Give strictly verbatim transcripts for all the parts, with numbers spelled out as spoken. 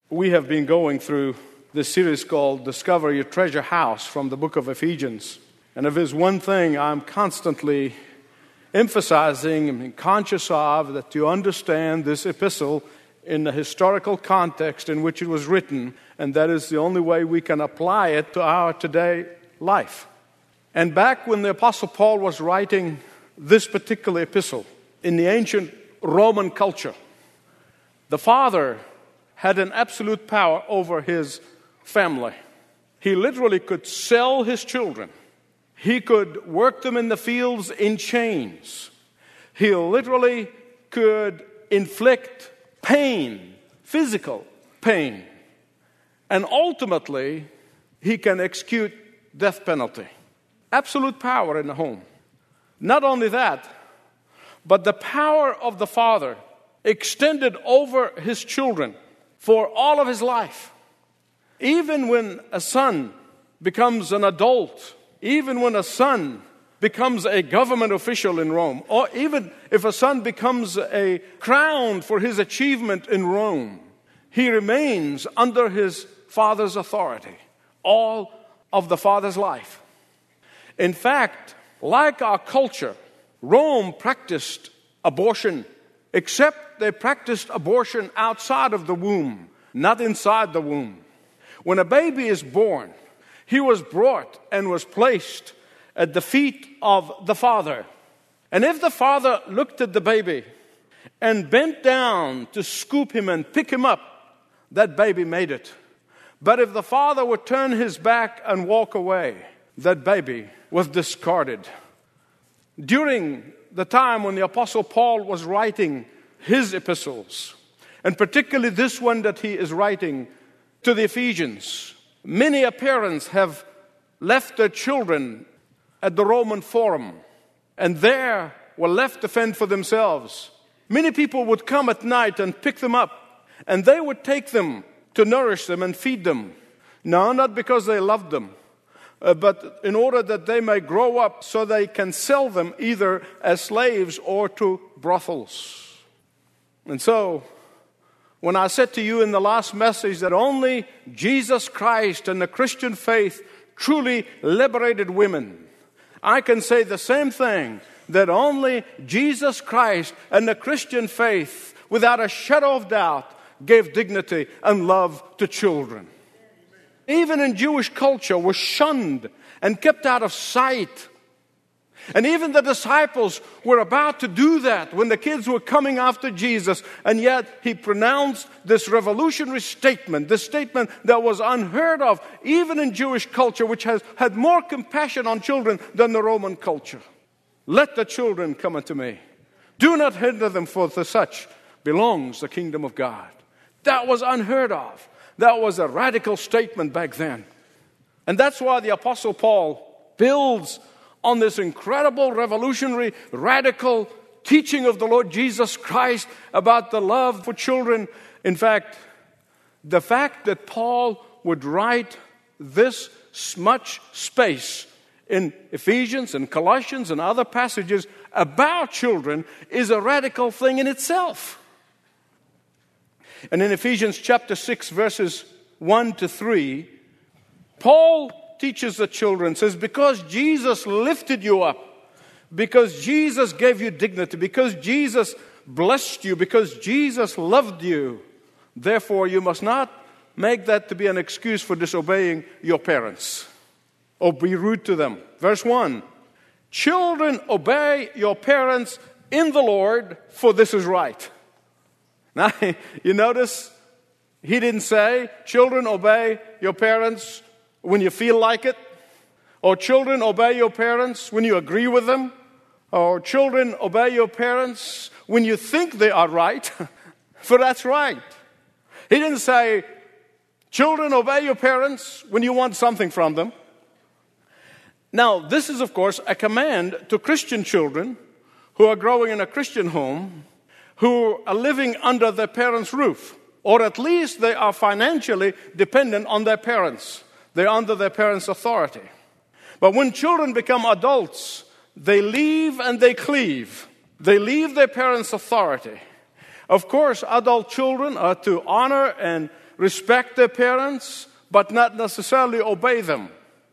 We have been going through this series called Discover Your Treasure House from the book of Ephesians. And if there's one thing I'm constantly emphasizing and conscious of, that you understand this epistle in the historical context in which it was written, and that is the only way we can apply it to our today life. And back when the Apostle Paul was writing this particular epistle, in the ancient Roman culture, the father had an absolute power over his family. He literally could sell his children. He could work them in the fields in chains. He literally could inflict pain, physical pain. And ultimately, he can execute death penalty. Absolute power in the home. Not only that, but the power of the father extended over his children for all of his life. Even when a son becomes an adult, even when a son becomes a government official in Rome, or even if a son becomes a crown for his achievement in Rome, he remains under his father's authority all of the father's life. In fact, like our culture, Rome practiced abortion, except they practiced abortion outside of the womb, not inside the womb. When a baby is born, he was brought and was placed at the feet of the father. And if the father looked at the baby and bent down to scoop him and pick him up, that baby made it. But if the father would turn his back and walk away, that baby was discarded. During the time when the Apostle Paul was writing his epistles, and particularly this one that he is writing to the Ephesians, many parents have left their children at the Roman Forum, and there were left to fend for themselves. Many people would come at night and pick them up, and they would take them to nourish them and feed them. No, not because they loved them, uh, but in order that they may grow up so they can sell them either as slaves or to brothels. And so, when I said to you in the last message that only Jesus Christ and the Christian faith truly liberated women, I can say the same thing, that only Jesus Christ and the Christian faith, without a shadow of doubt, gave dignity and love to children. Even in Jewish culture, was shunned and kept out of sight. And even the disciples were about to do that when the kids were coming after Jesus. And yet he pronounced this revolutionary statement, this statement that was unheard of, even in Jewish culture, which has had more compassion on children than the Roman culture. Let the children come unto me. Do not hinder them, for to such belongs the kingdom of God. That was unheard of. That was a radical statement back then. And that's why the Apostle Paul builds on this incredible, revolutionary, radical teaching of the Lord Jesus Christ about the love for children. In fact, the fact that Paul would write this much space in Ephesians and Colossians and other passages about children is a radical thing in itself. And in Ephesians chapter six, verses one to three, Paul teaches the children, says, because Jesus lifted you up, because Jesus gave you dignity, because Jesus blessed you, because Jesus loved you, therefore you must not make that to be an excuse for disobeying your parents or be rude to them. Verse one, children, obey your parents in the Lord, for this is right. Now, you notice he didn't say, children, obey your parents when you feel like it, or children, obey your parents when you agree with them, or children, obey your parents when you think they are right, for that's right. He didn't say, children, obey your parents when you want something from them. Now, this is, of course, a command to Christian children who are growing in a Christian home, who are living under their parents' roof, or at least they are financially dependent on their parents. They're under their parents' authority. But when children become adults, they leave and they cleave. They leave their parents' authority. Of course, adult children are to honor and respect their parents, but not necessarily obey them.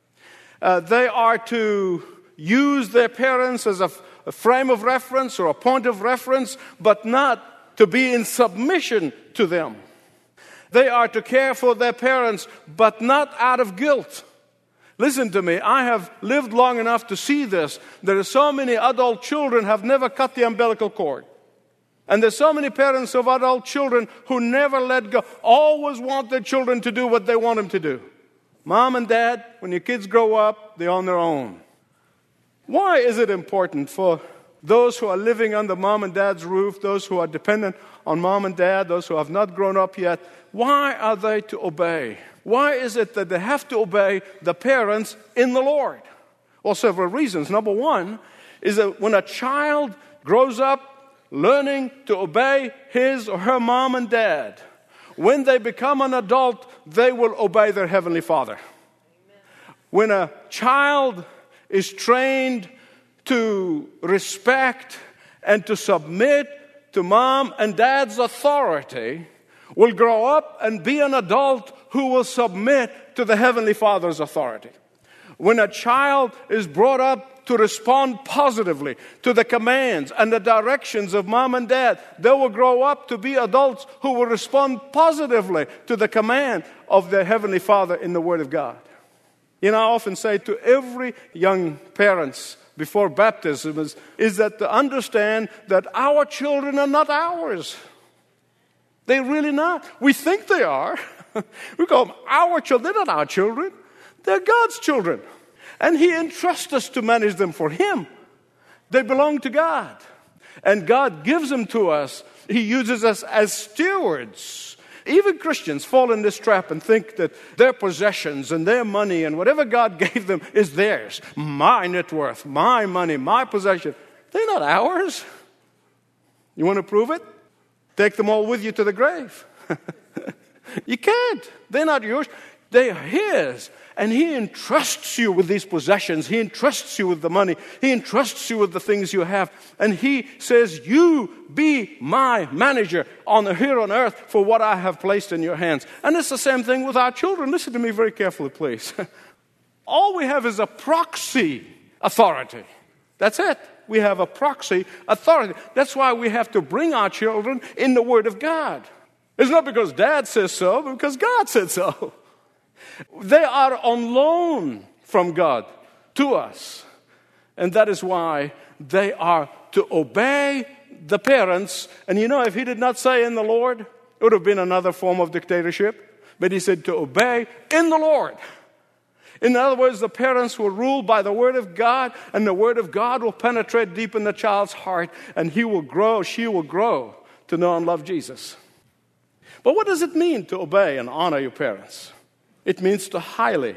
Uh, they are to use their parents as a, a frame of reference or a point of reference, but not to be in submission to them. They are to care for their parents, but not out of guilt. Listen to me, I have lived long enough to see this. There are so many adult children have never cut the umbilical cord. And there's so many parents of adult children who never let go, always want their children to do what they want them to do. Mom and dad, when your kids grow up, they're on their own. Why is it important for those who are living under mom and dad's roof, those who are dependent on mom and dad, those who have not grown up yet, why are they to obey? Why is it that they have to obey the parents in the Lord? Well, several reasons. Number one is that when a child grows up learning to obey his or her mom and dad, when they become an adult, they will obey their Heavenly Father. Amen. When a child is trained to respect and to submit to mom and dad's authority, will grow up and be an adult who will submit to the Heavenly Father's authority. When a child is brought up to respond positively to the commands and the directions of mom and dad, they will grow up to be adults who will respond positively to the command of their Heavenly Father in the Word of God. You know, I often say to every young parents before baptism is, is that to understand that our children are not ours. They're really not. We think they are. We call them our children. They're not our children. They're God's children. And He entrusts us to manage them for Him. They belong to God. And God gives them to us. He uses us as stewards. Even Christians fall in this trap and think that their possessions and their money and whatever God gave them is theirs. My net worth, my money, my possession. They're not ours. You want to prove it? Take them all with you to the grave. You can't. They're not yours. They are His. And He entrusts you with these possessions. He entrusts you with the money. He entrusts you with the things you have. And He says, you be my manager on here on earth for what I have placed in your hands. And it's the same thing with our children. Listen to me very carefully, please. All we have is a proxy authority. That's it. We have a proxy authority. That's why we have to bring our children in the Word of God. It's not because Dad says so, but because God said so. They are on loan from God to us. And that is why they are to obey the parents. And you know, if He did not say in the Lord, it would have been another form of dictatorship. But He said to obey in the Lord. In other words, the parents will rule by the Word of God, and the Word of God will penetrate deep in the child's heart, and he will grow, she will grow to know and love Jesus. But what does it mean to obey and honor your parents? It means to highly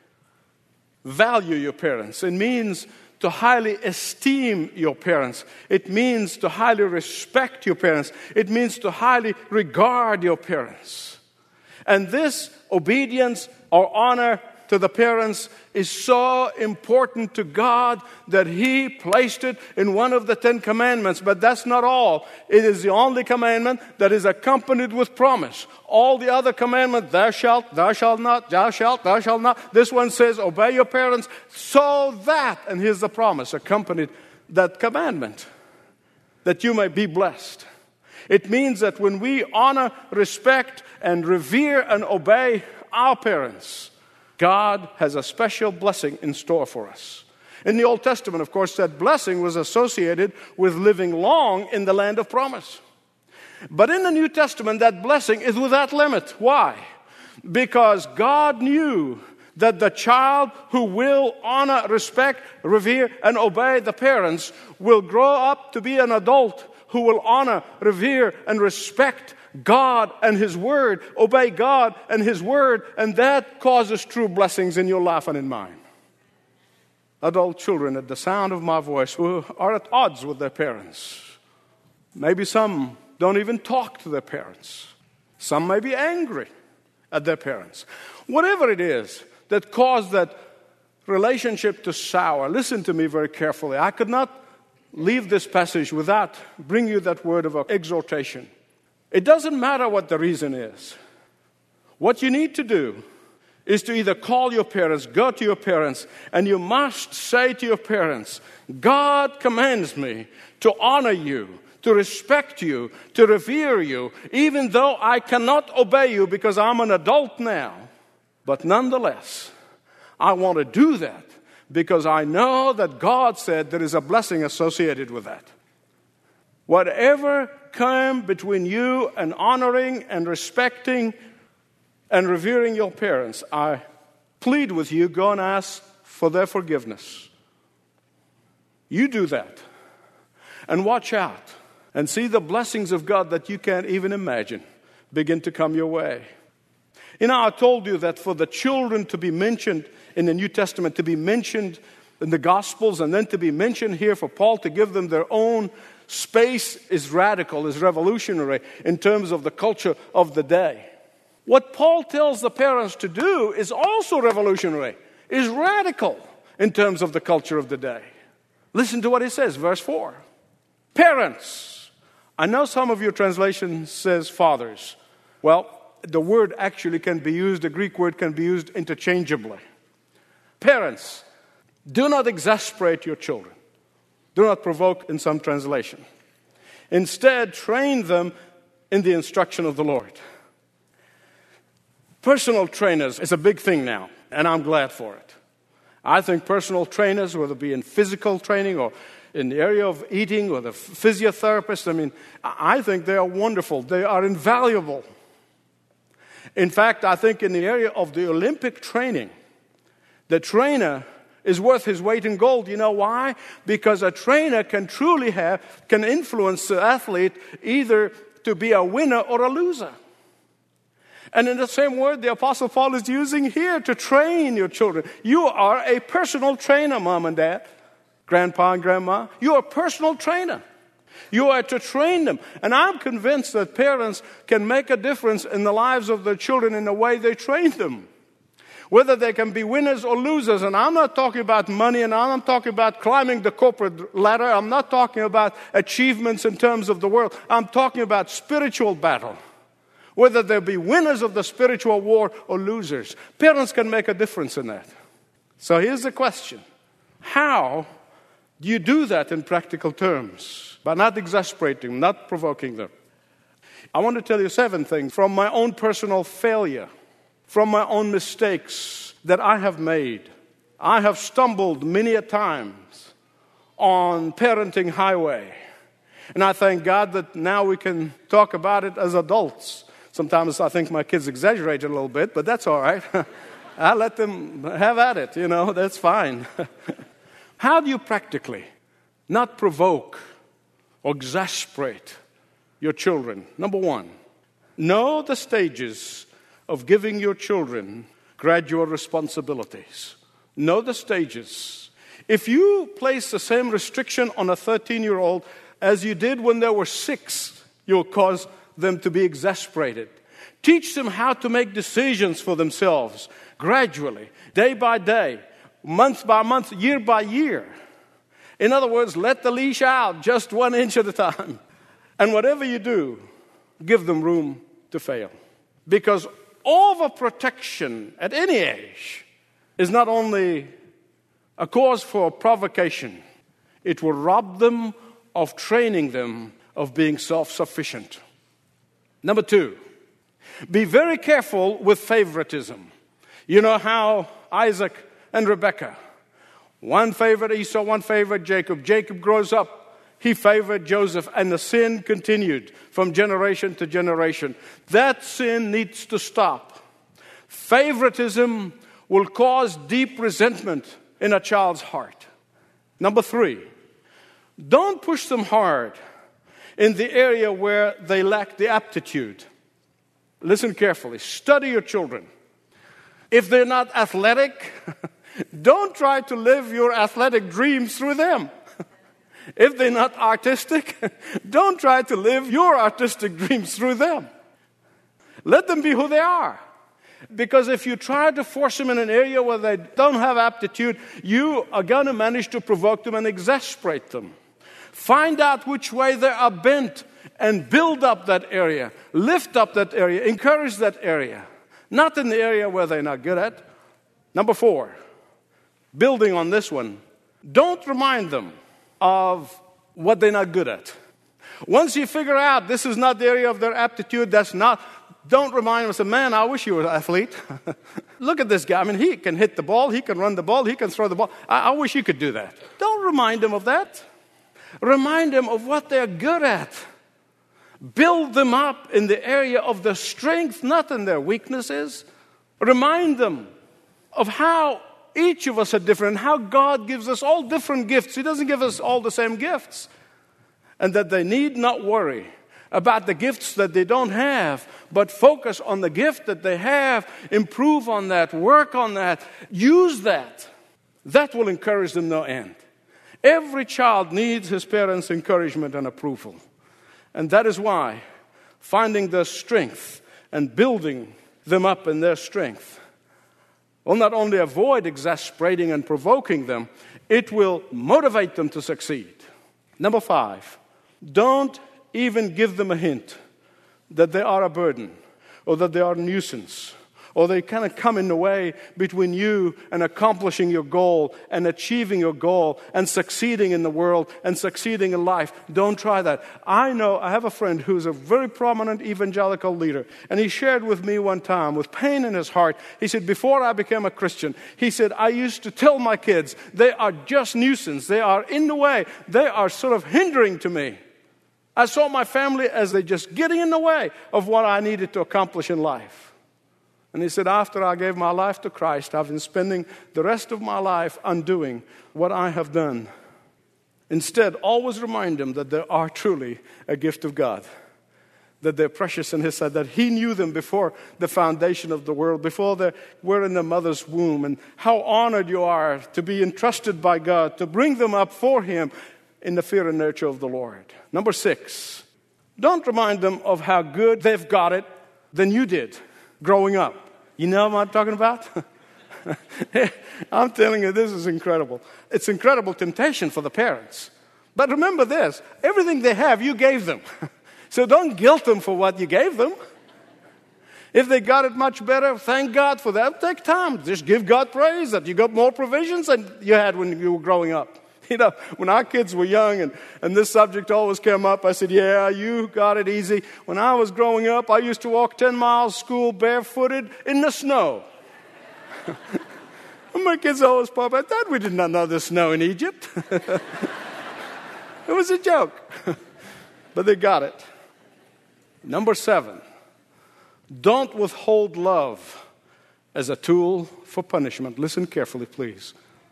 value your parents. It means to highly esteem your parents. It means to highly respect your parents. It means to highly regard your parents. And this obedience or honor to the parents is so important to God that He placed it in one of the Ten Commandments. But that's not all. It is the only commandment that is accompanied with promise. All the other commandments, thou shalt, thou shalt not, thou shalt, thou shalt not. This one says, obey your parents so that, and here's the promise, accompanied that commandment, that you may be blessed. It means that when we honor, respect, and revere and obey our parents, God has a special blessing in store for us. In the Old Testament, of course, that blessing was associated with living long in the land of promise. But in the New Testament, that blessing is without limit. Why? Because God knew that the child who will honor, respect, revere, and obey the parents will grow up to be an adult who will honor, revere, and respect God and His Word, obey God and His Word, and that causes true blessings in your life and in mine. Adult children, at the sound of my voice, who are at odds with their parents. Maybe some don't even talk to their parents. Some may be angry at their parents. Whatever it is that caused that relationship to sour, listen to me very carefully. I could not leave this passage without bringing you that word of exhortation. It doesn't matter what the reason is. What you need to do is to either call your parents, go to your parents, and you must say to your parents, God commands me to honor you, to respect you, to revere you, even though I cannot obey you because I'm an adult now. But nonetheless, I want to do that because I know that God said there is a blessing associated with that. Whatever came between you and honoring and respecting and revering your parents, I plead with you, go and ask for their forgiveness. You do that. And watch out and see the blessings of God that you can't even imagine begin to come your way. You know, I told you that for the children to be mentioned in the New Testament, to be mentioned in the Gospels, and then to be mentioned here for Paul to give them their own space is radical, is revolutionary in terms of the culture of the day. What Paul tells the parents to do is also revolutionary, is radical in terms of the culture of the day. Listen to what he says, verse four. Parents. I know some of your translation says fathers. Well, the word actually can be used, the Greek word can be used interchangeably. Parents, do not exasperate your children. Do not provoke in some translation. Instead, train them in the instruction of the Lord. Personal trainers is a big thing now, and I'm glad for it. I think personal trainers, whether it be in physical training or in the area of eating or the physiotherapist, I mean, I think they are wonderful. They are invaluable. In fact, I think in the area of the Olympic training, the trainer is worth his weight in gold. You know why? Because a trainer can truly have, can influence the athlete either to be a winner or a loser. And in the same word, the Apostle Paul is using here to train your children. You are a personal trainer, mom and dad, grandpa and grandma. You are a personal trainer. You are to train them. And I'm convinced that parents can make a difference in the lives of their children in the way they train them. Whether they can be winners or losers. And I'm not talking about money, and I'm not talking about climbing the corporate ladder. I'm not talking about achievements in terms of the world. I'm talking about spiritual battle. Whether they be winners of the spiritual war or losers. Parents can make a difference in that. So here's the question. How do you do that in practical terms? By not exasperating, not provoking them. I want to tell you seven things from my own personal failure, from my own mistakes that I have made. I have stumbled many a times on parenting highway. And I thank God that now we can talk about it as adults. Sometimes I think my kids exaggerate a little bit, but that's all right. I let them have at it, you know, that's fine. How do you practically not provoke or exasperate your children? Number one, know the stages of giving your children gradual responsibilities. Know the stages. If you place the same restriction on a thirteen-year-old as you did when they were six, you'll cause them to be exasperated. Teach them how to make decisions for themselves gradually, day by day, month by month, year by year. In other words, let the leash out just one inch at a time. And whatever you do, give them room to fail. Because overprotection at any age is not only a cause for provocation, it will rob them of training them of being self-sufficient. Number two, be very careful with favoritism. You know how Isaac and Rebekah, one favored Esau, one favored Jacob. Jacob grows up, he favored Joseph, and the sin continued from generation to generation. That sin needs to stop. Favoritism will cause deep resentment in a child's heart. Number three, don't push them hard in the area where they lack the aptitude. Listen carefully. Study your children. If they're not athletic, don't try to live your athletic dreams through them. If they're not artistic, don't try to live your artistic dreams through them. Let them be who they are. Because if you try to force them in an area where they don't have aptitude, you are going to manage to provoke them and exasperate them. Find out which way they are bent and build up that area, lift up that area, encourage that area. Not in the area where they're not good at. Number four, building on this one, don't remind them of what they're not good at. Once you figure out this is not the area of their aptitude, that's not, don't remind them, say, man, I wish you were an athlete. Look at this guy. I mean, he can hit the ball, he can run the ball, he can throw the ball. I, I wish you could do that. Don't remind them of that. Remind them of what they're good at. Build them up in the area of their strength, not in their weaknesses. Remind them of how each of us are different, how God gives us all different gifts. He doesn't give us all the same gifts. And that they need not worry about the gifts that they don't have, but focus on the gift that they have, improve on that, work on that, use that. That will encourage them no end. Every child needs his parents' encouragement and approval. And that is why finding their strength and building them up in their strength will not only avoid exasperating and provoking them, it will motivate them to succeed. Number five, don't even give them a hint that they are a burden or that they are a nuisance or they kind of come in the way between you and accomplishing your goal and achieving your goal and succeeding in the world and succeeding in life. Don't try that. I know, I have a friend who's a very prominent evangelical leader, and he shared with me one time with pain in his heart. He said, before I became a Christian, he said, I used to tell my kids, they are just nuisance. They are in the way. They are sort of hindering to me. I saw my family as they just getting in the way of what I needed to accomplish in life. And he said, after I gave my life to Christ, I've been spending the rest of my life undoing what I have done. Instead, always remind them that they are truly a gift of God, that they're precious in His sight, that He knew them before the foundation of the world, before they were in their mother's womb, and how honored you are to be entrusted by God, to bring them up for Him in the fear and nurture of the Lord. Number six, don't remind them of how good they've got it than you did growing up. You know what I'm talking about? I'm telling you, this is incredible. It's incredible temptation for the parents. But remember this, everything they have, you gave them. So don't guilt them for what you gave them. If they got it much better, thank God for that. Take time. Just give God praise that you got more provisions than you had when you were growing up. You know, when our kids were young and, and this subject always came up, I said, yeah, you got it easy. When I was growing up, I used to walk ten miles to school barefooted in the snow. And my kids always pop out, Dad, we did not know there's snow in Egypt. It was a joke. But they got it. Number seven, don't withhold love as a tool for punishment. Listen carefully, please.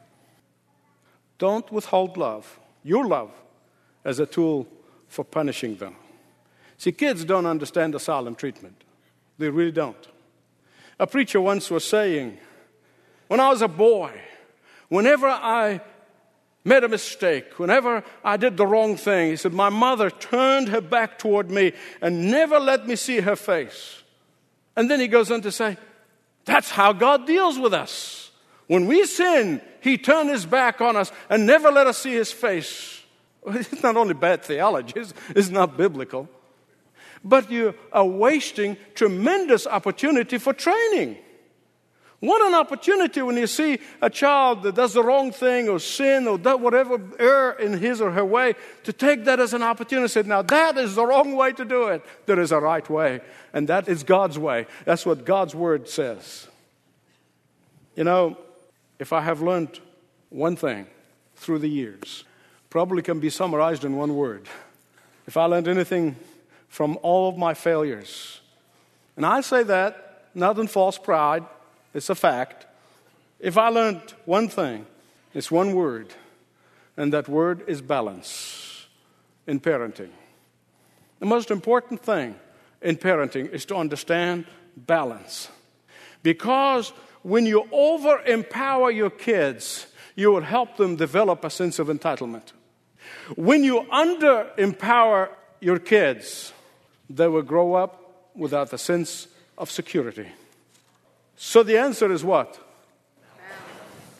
Don't withhold love, your love, as a tool for punishing them. See, kids don't understand the silent treatment. They really don't. A preacher once was saying, when I was a boy, whenever I made a mistake, whenever I did the wrong thing, he said, my mother turned her back toward me and never let me see her face. And then he goes on to say, that's how God deals with us. When we sin, He turned His back on us and never let us see His face. It's not only bad theology, it's, it's not biblical. But you are wasting tremendous opportunity for training. What an opportunity when you see a child that does the wrong thing or sin or does whatever err in his or her way, to take that as an opportunity and say, now that is the wrong way to do it. There is a right way, and that is God's way. That's what God's Word says. You know, if I have learned one thing through the years, probably can be summarized in one word. If I learned anything from all of my failures, and I say that not in false pride, it's a fact. If I learned one thing, it's one word, and that word is balance in parenting. The most important thing in parenting is to understand balance. Because when you over-empower your kids, you will help them develop a sense of entitlement. When you under-empower your kids, they will grow up without a sense of security. So the answer is what?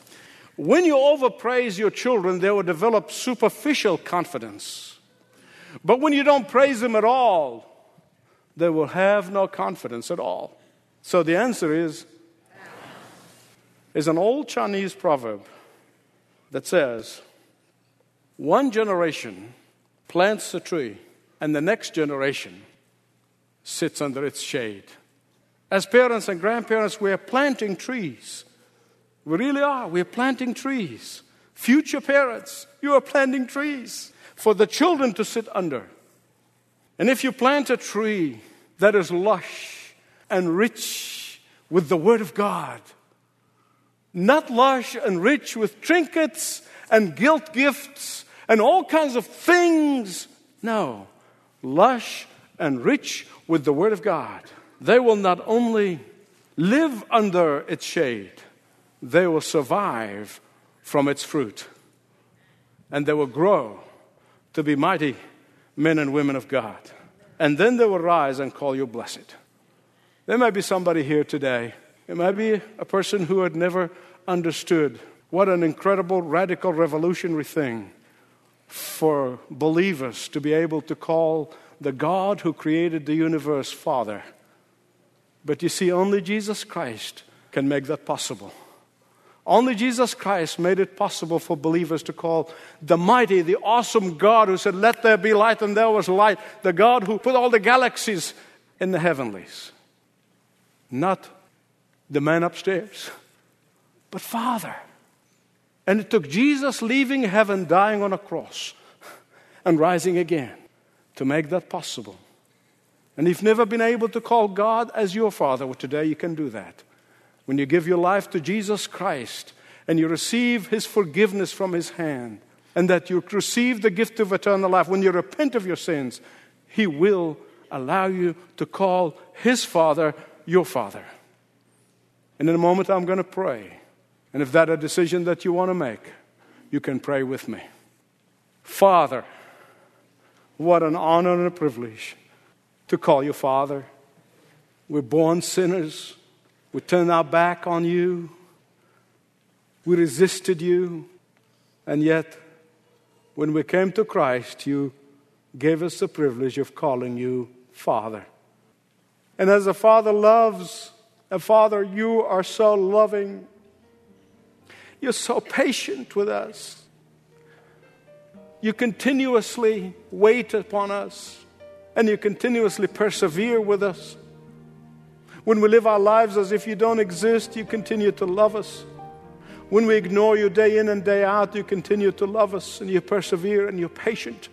When you overpraise your children, they will develop superficial confidence. But when you don't praise Him at all, they will have no confidence at all. So the answer is, is an old Chinese proverb that says, one generation plants a tree and the next generation sits under its shade. As parents and grandparents, we are planting trees. We really are. We are planting trees. Future parents, you are planting trees for the children to sit under. And if you plant a tree that is lush and rich with the Word of God, not lush and rich with trinkets and guilt gifts and all kinds of things, no, lush and rich with the Word of God, they will not only live under its shade, they will survive from its fruit. And they will grow to be mighty men and women of God. And then they will rise and call you blessed. There might be somebody here today. It might be a person who had never understood what an incredible, radical, revolutionary thing for believers to be able to call the God who created the universe Father. But you see, only Jesus Christ can make that possible. Only Jesus Christ made it possible for believers to call the mighty, the awesome God who said, let there be light, and there was light. The God who put all the galaxies in the heavenlies. Not the man upstairs, but Father. And it took Jesus leaving heaven, dying on a cross, and rising again to make that possible. And if you've never been able to call God as your Father, well, today you can do that. When you give your life to Jesus Christ and you receive His forgiveness from His hand, and that you receive the gift of eternal life, when you repent of your sins, He will allow you to call His Father your Father. And in a moment I'm going to pray. And if that's a decision that you want to make, you can pray with me. Father, what an honor and a privilege to call you Father. We're born sinners. We turned our back on you. We resisted you. And yet, when we came to Christ, you gave us the privilege of calling you Father. And as a father loves, a father, you are so loving. You're so patient with us. You continuously wait upon us. And you continuously persevere with us. When we live our lives as if you don't exist, you continue to love us. When we ignore you day in and day out, you continue to love us, and you persevere, and you're patient.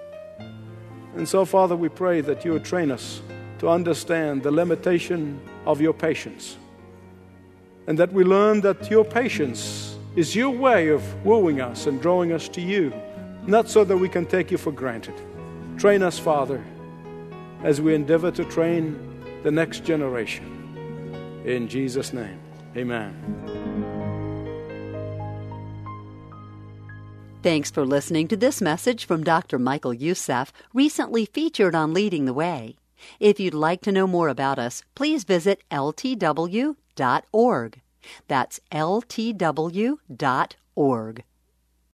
And so, Father, we pray that you would train us to understand the limitation of your patience. And that we learn that your patience is your way of wooing us and drawing us to you, not so that we can take you for granted. Train us, Father, as we endeavor to train the next generation. In Jesus' name, amen. Thanks for listening to this message from Doctor Michael Youssef, recently featured on Leading the Way. If you'd like to know more about us, please visit L T W dot org. That's L T W dot org.